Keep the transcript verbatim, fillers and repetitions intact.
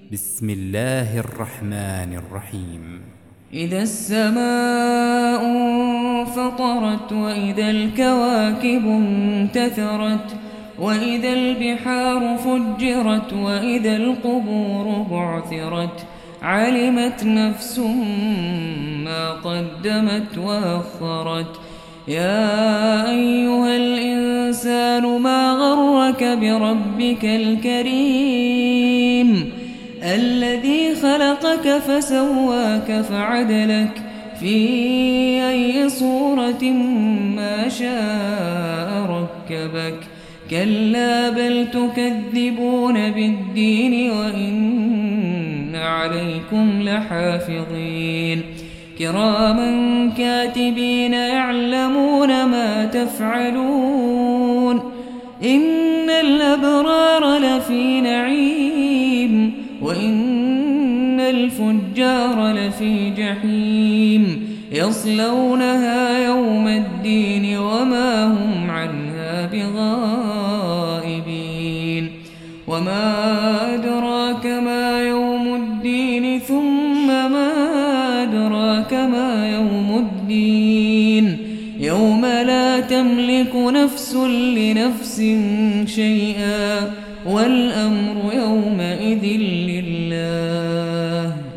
بسم الله الرحمن الرحيم. إذا السماء انفطرت وإذا الكواكب انتثرت وإذا البحار فجرت وإذا القبور بعثرت علمت نفس ما قدمت وأخرت. يا أيها الإنسان ما غرك بربك الكريم الذي خلقك فسواك فعدلك في أي صورة ما شاء ركبك. كلا بل تكذبون بالدين وإن عليكم لحافظين كراما كاتبين يعلمون ما تفعلون. إن الأبرار لفي نعيم وإن الفجار لفي جحيم يصلونها يوم الدين وما هم عنها بغائبين. وما أدراك ما يوم الدين ثم ما أدراك ما يوم الدين يوم لا تملك نفس لنفس شيئا والأمر يومئذ لله.